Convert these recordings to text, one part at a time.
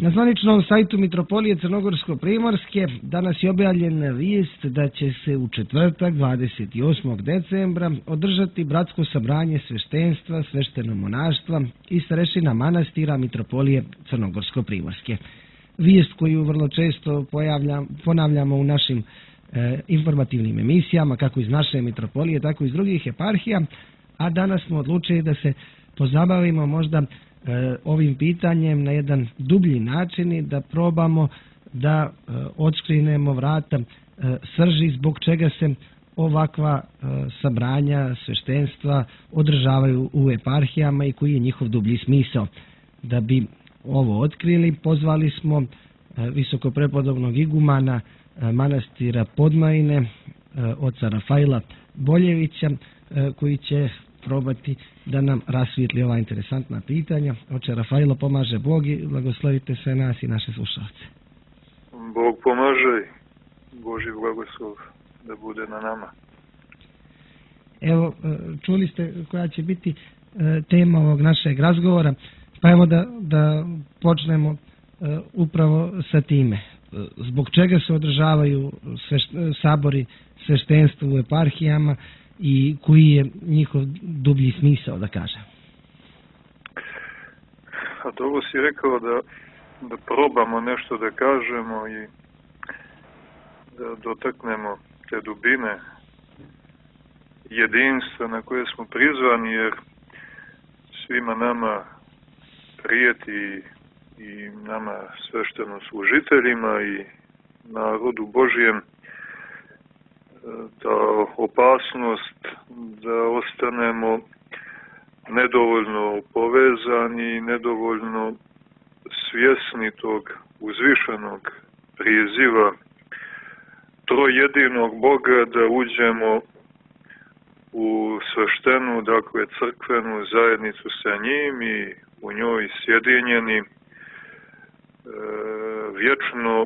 Na zvaničnom sajtu Mitropolije Crnogorsko-primorske danas je objavljena vijest da će se u četvrtak 28. decembra održati bratsko sabranje sveštenstva, sveštenomonaštva i starešina manastira Mitropolije Crnogorsko-primorske. Vijest koju vrlo često ponavljamo u našim informativnim emisijama, kako iz naše mitropolije, tako i iz drugih eparhija, a danas smo odlučili da se pozabavimo možda ovim pitanjem na jedan dublji način i da probamo da odškrinemo vrata srži zbog čega se ovakva sabranja sveštenstva održavaju u eparhijama i koji je njihov dublji smisao. Da bi ovo otkrili, pozvali smo visokoprepodobnog igumana manastira Podmajine, oca Rafaila Boljevića, koji će probati da nam rasvijetli ova interesantna pitanja. Oče Rafailo, pomaže Bog i blagoslovite sve nas i naše slušalce. Bog pomaže, Božji blagoslov da bude na nama. Evo, čuli ste koja će biti tema ovog našeg razgovora, pa evo da počnemo upravo sa time. Zbog čega se održavaju sabori sveštenstva u eparhijama i koji je njihov dublji smisao, da kažem? A dobro si rekao da probamo nešto da kažemo i da dotaknemo te dubine jedinstva na koje smo prizvani, jer svima nama prijeti i nama sveštenoslужiteljima i narodu Božjem ta opasnost da ostanemo nedovoljno povezani i nedovoljno svjesni tog uzvišenog priziva trojedinog Boga da uđemo u sveštenu, dakle crkvenu zajednicu sa njim i u njoj sjedinjeni vječno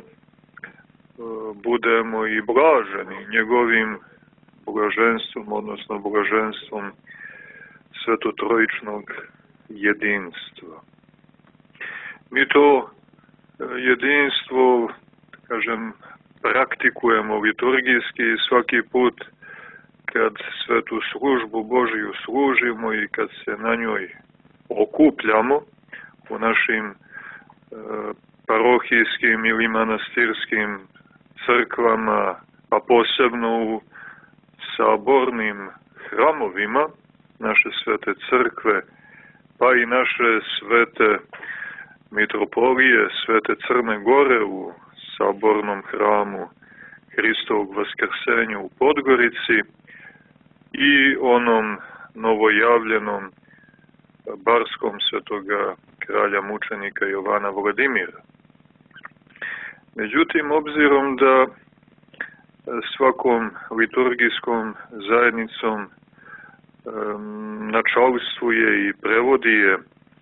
budemo i blaženi njegovim blaženstvom, odnosno blaženstvom svetotrojičnog jedinstva. Mi to jedinstvo, kažem, praktikujemo liturgijski svaki put kad svetu službu Božiju služimo i kad se na njoj okupljamo u našim parohijskim ili manastirskim crkvama, a posebno u sabornim hramovima naše svete crkve, pa i naše svete mitropolije, svete Crne Gore u sabornom hramu Hristovog vaskrsenja u Podgorici i onom novojavljenom barskom svetoga kralja mučenika Jovana Vladimira. Međutim, obzirom da svakom liturgijskom zajednicom načalstvuje i prevodi je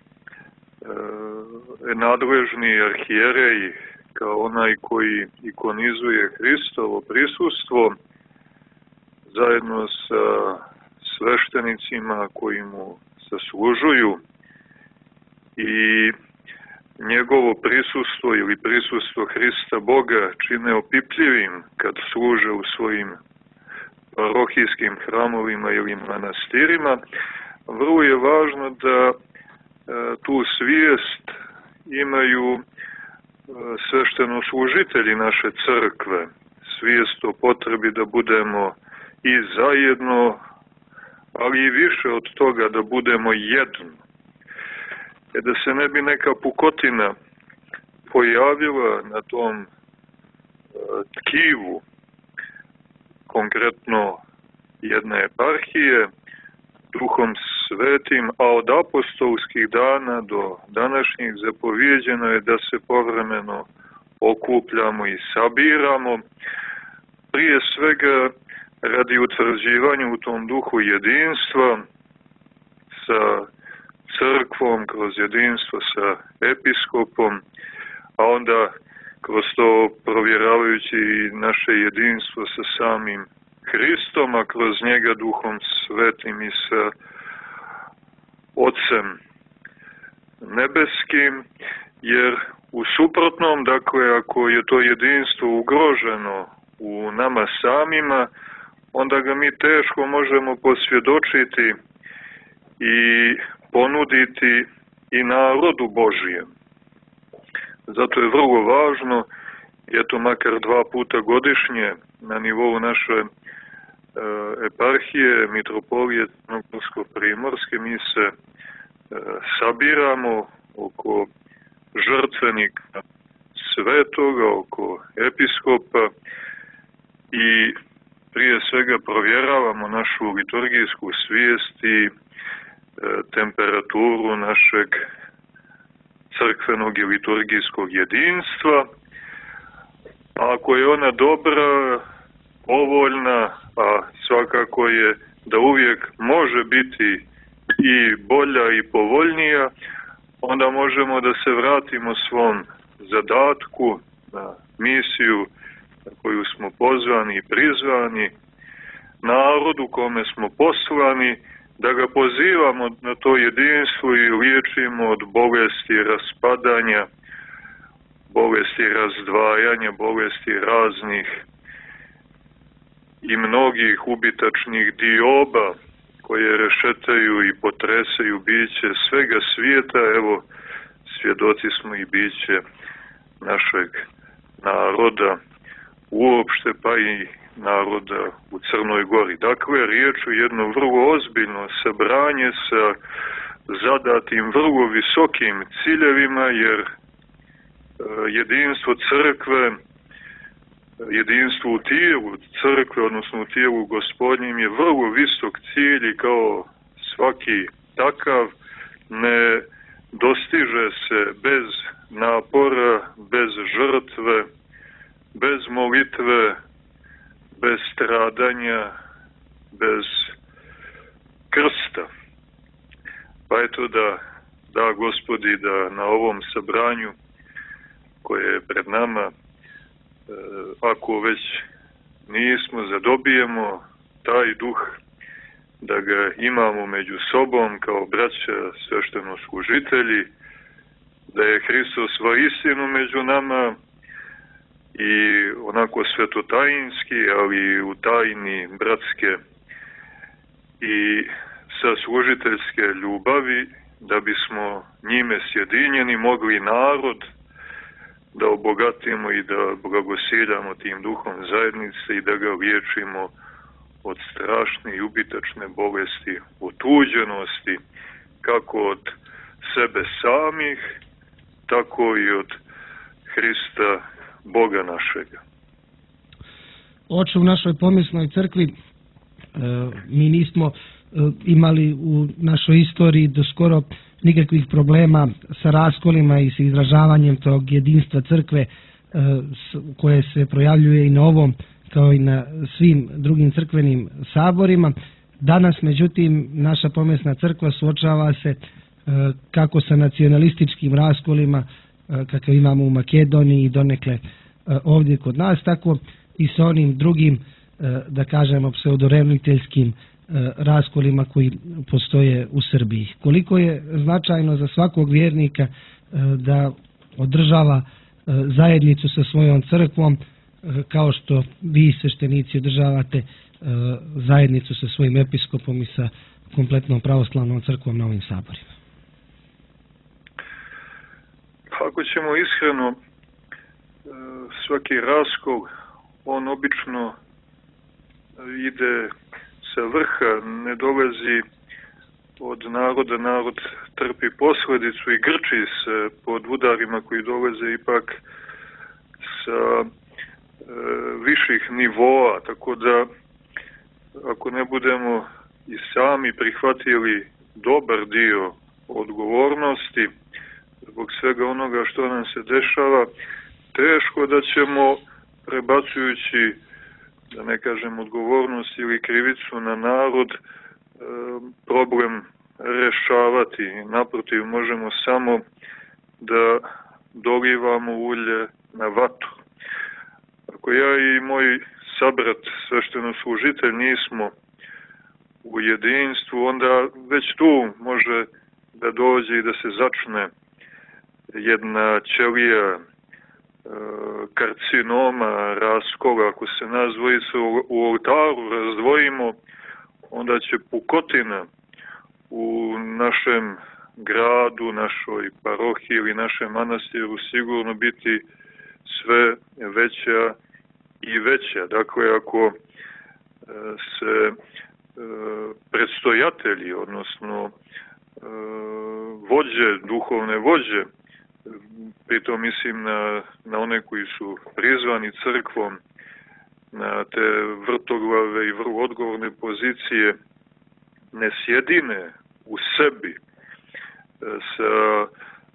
nadležni arhijerej kao onaj koji ikonizuje Hristovo prisustvo zajedno sa sveštenicima koji mu saslužuju i njegovo prisustvo ili prisustvo Hrista Boga čine opipljivim kad služe u svojim parohijskim hramovima ili manastirima, vrlo je važno da tu svijest imaju sveštenoslужitelji naše crkve, svijest o potrebi da budemo i zajedno, ali i više od toga da budemo jedno. Da se ne bi neka pukotina pojavila na tom tkivu, konkretno jedne eparhije, Duhom Svetim, a od apostolskih dana do današnjih zapovjeđeno je da se povremeno okupljamo i sabiramo, prije svega radi utvrđivanja u tom duhu jedinstva sa crkvom, kroz jedinstvo sa episkopom, a onda kroz to provjeravajući naše jedinstvo sa samim Hristom, a kroz njega Duhom Svetim i sa Otcem Nebeskim, jer U suprotnom, dakle, ako je to jedinstvo ugroženo u nama samima, onda ga mi teško možemo posvjedočiti i ponuditi i narodu Božijem. Zato je vrlo važno, eto makar 2 puta godišnje na nivou naše eparhije, mitropolije Crnogorsko-primorske, mi se sabiramo oko žrtvenika svetoga, oko episkopa i prije svega provjeravamo našu liturgijsku svijest i temperaturu našeg crkvenog i liturgijskog jedinstva. A ako je ona dobra, povoljna, a svakako je da uvijek može biti i bolja i povoljnija, onda možemo da se vratimo svom zadatku, na misiju na koju smo pozvani i prizvani, narodu kome smo poslani, da ga pozivamo na to jedinstvo i liječimo od bolesti raspadanja, bolesti razdvajanja, bolesti raznih i mnogih ubitačnih dioba koje rešetaju i potresaju biće svega svijeta. Evo, svjedoci smo i biće našeg naroda uopšte, pa i naroda u Crnoj Gori. Dakle, riječ je jedno vrlo ozbiljno sabranje sa zadatim vrlo visokim ciljevima, jer jedinstvo crkve, jedinstvo u tijelu crkve, odnosno u tijelu Gospodnjem, je vrlo visok cilj i kao svaki takav ne dostiže se bez napora, bez žrtve, bez molitve, bez stradanja, bez krsta. Pa eto da Gospodi, da na ovom sabranju koje je pred nama, ako već nismo, zadobijemo taj duh, da ga imamo među sobom kao braća sveštenoslужitelji, da je Hristos vaistinu među nama i onako svetotajinski, ali u tajni bratske i sa služiteljske ljubavi, da bismo njime sjedinjeni mogli narod da obogatimo i da blagosiljamo tim duhom zajednice i da ga liječimo od strašne i ubitačne bolesti otuđenosti, kako od sebe samih, tako i od Hrista, Boga našega. Oče, u našoj pomjesnoj crkvi mi nismo imali u našoj istoriji do skoro nikakvih problema sa raskolima i sa izražavanjem tog jedinstva crkve koje se projavljuje i na ovom kao i na svim drugim crkvenim saborima. Danas, međutim, naša pomjesna crkva suočava se kako sa nacionalističkim raskolima kakav imamo u Makedoniji i donekle ovdje kod nas, tako i sa onim drugim, da kažemo, pseudorevniteljskim raskolima koji postoje u Srbiji. Koliko je značajno za svakog vjernika da održava zajednicu sa svojom crkvom, kao što vi sveštenici održavate zajednicu sa svojim episkopom i sa kompletnom pravoslavnom crkvom na ovim saborima. Ako ćemo iskreno, svaki raskol, on obično ide sa vrha, ne dolazi od naroda, narod trpi posljedicu i grči se pod udarima koji dolaze ipak sa viših nivoa, tako da ako ne budemo i sami prihvatili dobar dio odgovornosti zbog svega onoga što nam se dešava, teško da ćemo, prebacujući, da ne kažem, odgovornost ili krivicu na narod, problem rešavati. Naprotiv, možemo samo da dolivamo ulje na vatru. Ako ja i moj sabrat, sveštenoslужitelj, nismo u jedinstvu, onda već tu može da dođe i da se začne jedna ćelija karcinoma, raskola, ako se nas dvojica u oltaru razdvojimo, onda će pukotina u našem gradu, našoj parohiji ili našem manastiru sigurno biti sve veća i veća. Dakle, ako se predstojatelji, odnosno vođe, duhovne vođe, pritom mislim na one koji su prizvani crkvom, na te vrtoglave i vrlo odgovorne pozicije, ne sjedine u sebi sa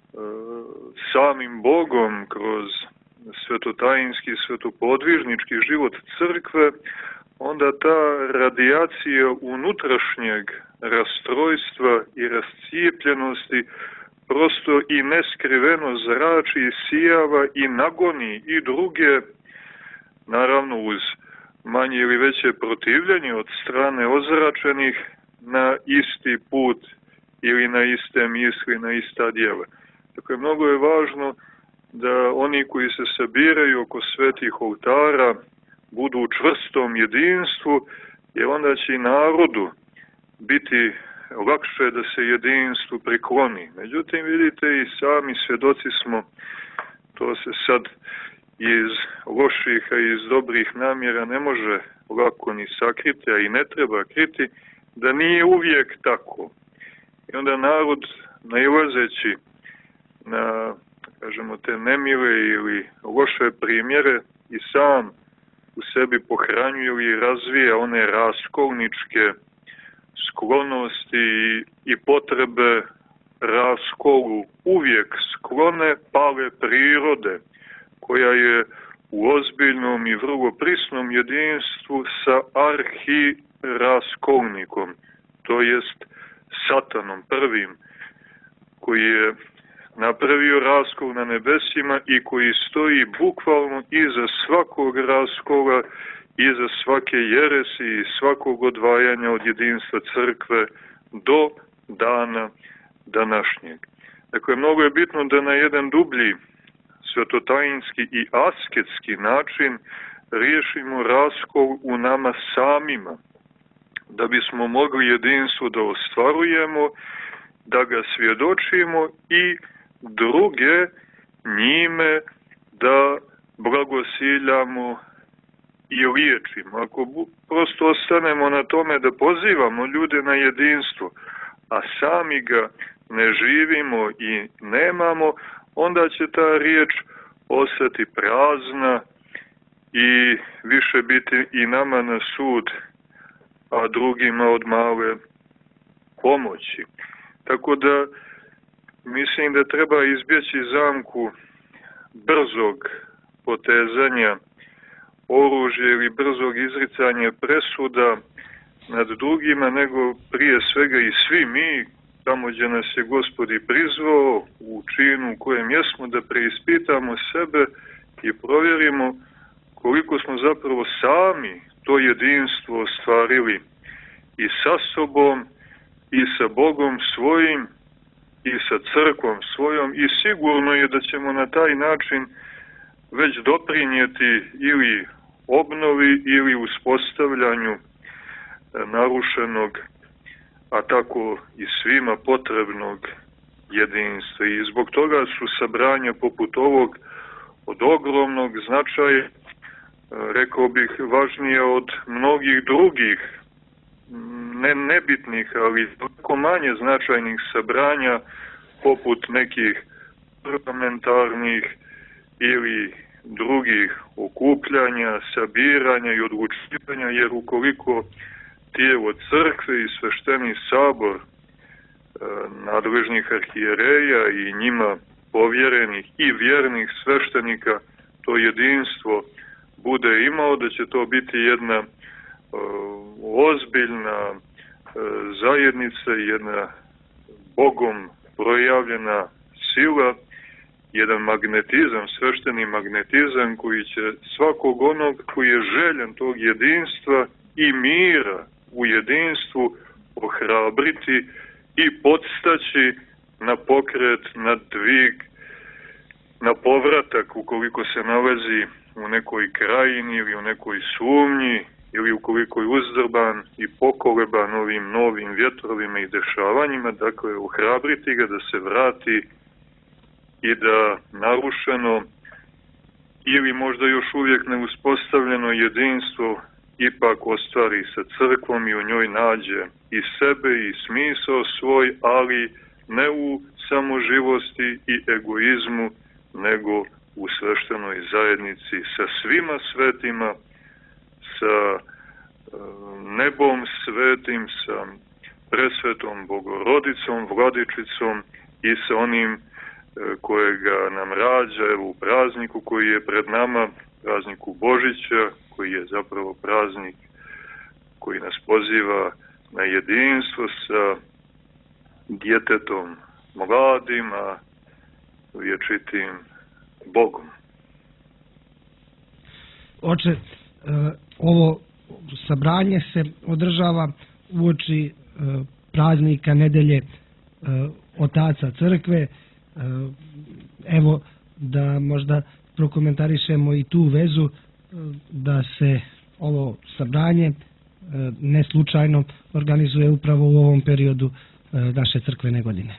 samim Bogom kroz svetotajinski, svetopodvižnički život crkve, onda ta radijacija unutrašnjeg rastrojstva i rascijepljenosti prosto i neskriveno zrači i sijava i nagoni i druge, naravno uz manje ili veće protivljenje od strane ozračenih, na isti put ili na iste misli, na ista djela. Dakle, mnogo je važno da oni koji se sabiraju oko svetih oltara budu u čvrstom jedinstvu, jer onda će i narodu biti lakše da se jedinstvu prikloni. Međutim, vidite, i sami svjedoci smo, to se sad iz loših, a iz dobrih namjera ne može lako ni sakriti, a i ne treba kriti, da nije uvijek tako. I onda narod, nailazeći na, kažemo, te nemile ili loše primjere, i sam u sebi pohranjuje ili razvija one raskolničke sklonosti i potrebe raskolu, uvijek sklone pale prirode, koja je u ozbiljnom i vrlo prisnom jedinstvu sa arhiraskolnikom, to jest Satanom prvim, koji je napravio raskol na nebesima i koji stoji bukvalno iza svakog raskola, iza svake jeresi i svakog odvajanja od jedinstva crkve do dana današnjeg. Dakle, mnogo je bitno da na jedan dublji svetotajinski i asketski način riješimo raskol u nama samima, da bismo mogli jedinstvo da ostvarujemo, da ga svjedočimo i druge njime da blagosiljamo i liječimo. Ako prosto ostanemo na tome da pozivamo ljude na jedinstvo, a sami ga ne živimo i nemamo, onda će ta riječ ostati prazna i više biti i nama na sud, a drugima od male pomoći. Tako da mislim da treba izbjeći zamku brzog potezanja oružja ili brzog izricanja presuda nad drugima, nego prije svega i svi mi, tamo gdje nas je Gospod i prizvao, u činu u kojem jesmo, da preispitamo sebe i provjerimo koliko smo zapravo sami to jedinstvo ostvarili i sa sobom, i sa Bogom svojim, i sa crkvom svojom, i sigurno je da ćemo na taj način već doprinijeti ili obnovi ili uspostavljanju narušenog, a tako i svima potrebnog jedinstva. I zbog toga su sabranja poput ovog od ogromnog značaja, rekao bih, važnije od mnogih drugih, nebitnih, ali tako manje značajnih sabranja, poput nekih parlamentarnih ili drugih okupljanja, sabiranja i odlučivanja, jer ukoliko tijelo crkve i svešteni sabor nadležnih arhijereja i njima povjerenih i vjernih sveštenika to jedinstvo bude imao, da će to biti jedna ozbiljna zajednica, jedna Bogom projavljena sila, jedan magnetizam, svešteni magnetizam koji će svakog onog koji je željan tog jedinstva i mira u jedinstvu ohrabriti i podstaći na pokret, na dvig na povratak ukoliko se nalazi u nekoj krajini ili u nekoj sumnji ili ukoliko je uzdrban i pokoleban ovim novim vjetrovima i dešavanjima, dakle ohrabriti ga da se vrati i da narušeno ili možda još uvijek neuspostavljeno jedinstvo ipak ostvari sa crkvom i u njoj nađe i sebe i smisao svoj, ali ne u samoživosti i egoizmu, nego u sveštenoj zajednici sa svima svetima, sa nebom svetim, sa presvetom Bogorodicom, Vladičicom i sa onim kojega nam rađa u prazniku koji je pred nama, prazniku Božića, koji je zapravo praznik koji nas poziva na jedinstvo sa djetetom mladim, a vječitim Bogom. Oče, ovo sabranje se održava uoči praznika nedelje Otaca crkve. Evo da možda prokomentarišemo i tu vezu da se ovo sabranje ne slučajno organizuje upravo u ovom periodu naše crkvene godine.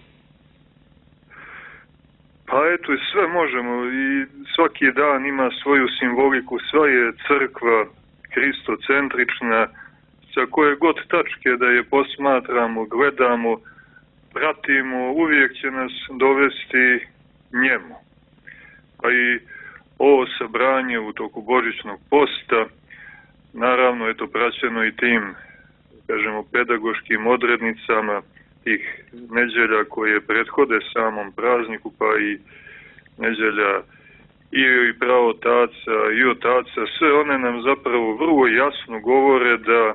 Pa eto, sve možemo i svaki dan ima svoju simboliku, sva je crkva hristocentrična, sa koje god tačke da je posmatramo, gledamo, pratimo, uvijek će nas dovesti njemu. Pa i ovo sabranje u toku Božićnog posta, naravno je to praćeno i tim, kažemo, pedagoškim odrednicama tih neđelja koje prethode samom prazniku, pa i neđelja i praotaca i otaca, sve one nam zapravo vrlo jasno govore da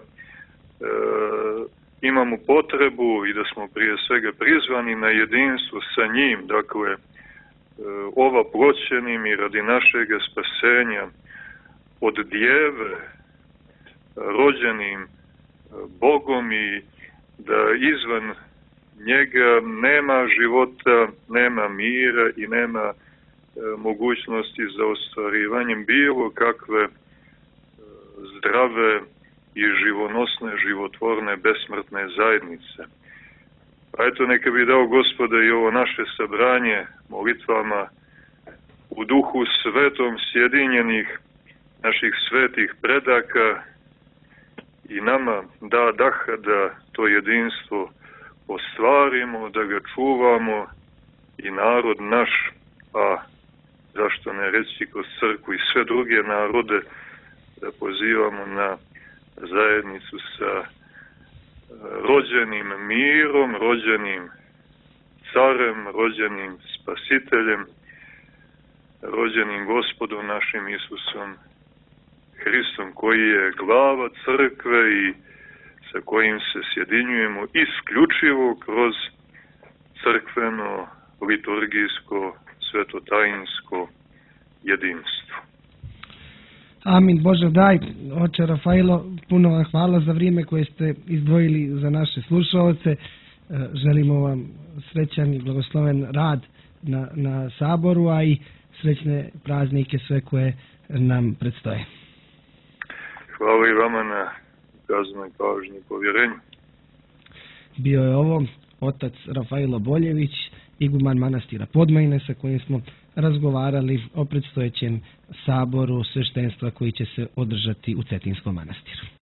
imamo potrebu i da smo prije svega prizvani na jedinstvo sa njim, dakle ova ploćenim i radi našeg spasenja od djeve rođenim Bogom i da izvan njega nema života, nema mira i nema mogućnosti za ostvarivanjem bilo kakve zdrave i živonosne, životvorne, besmrtne zajednice. A eto, neka bi dao Gospode i ovo naše sabranje molitvama u duhu svetom sjedinjenih naših svetih predaka i nama da daha da to jedinstvo ostvarimo, da ga čuvamo i narod naš, a zašto ne reći kroz crkvu i sve druge narode, da pozivamo na zajednicu sa rođenim mirom, rođenim carem, rođenim spasiteljem, rođenim Gospodom našim Isusom Hristom, koji je glava crkve i sa kojim se sjedinjujemo isključivo kroz crkveno, liturgijsko, svetotajinsko jedinstvo. Amin. Bože daj, oče Rafailo, puno vam hvala za vrijeme koje ste izdvojili za naše slušalce. Želimo vam srećan i blagosloven rad na saboru, a i srećne praznike sve koje nam predstoje. Hvala i vama na ukazanoj pažnji i povjerenju. Bio je ovo otac Rafailo Boljević, iguman manastira Podmajine, sa kojim smo razgovarali o predstojećem saboru sveštenstva koji će se održati u Cetinskom manastiru.